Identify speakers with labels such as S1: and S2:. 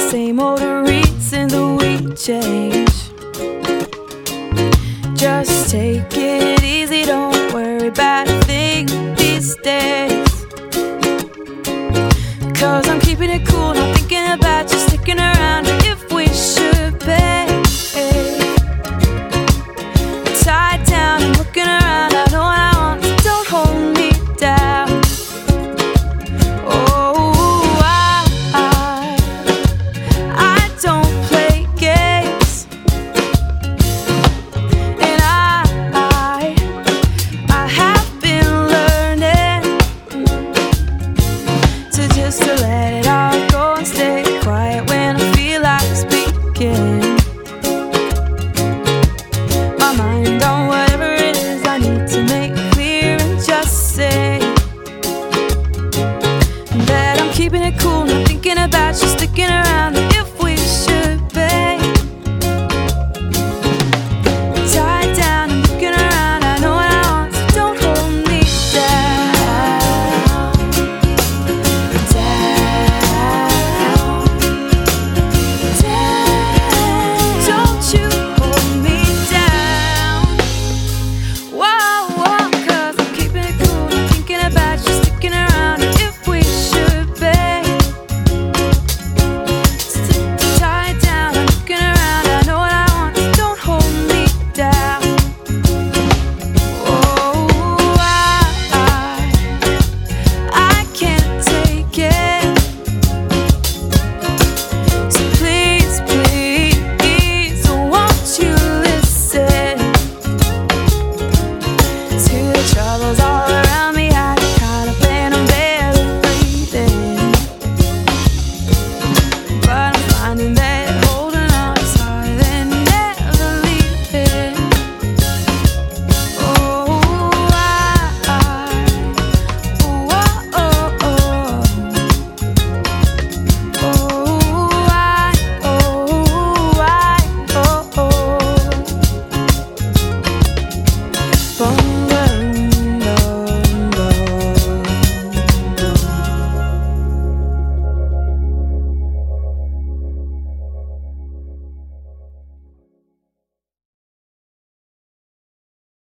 S1: same old reasons we change. Just take it easy, don't worry about a thing these days. 'Cause I'm keeping it cool, not thinking about just sticking around, or if we should pay. Tied down, I'm looking around, I know what I want, so don't hold me down. Oh, I don't play games, and I have been learning to let it all go and stay quiet when I feel like speaking my mind on whatever it is I need to make clear, and just say that I'm keeping it cool, not thinking about you sticking around. If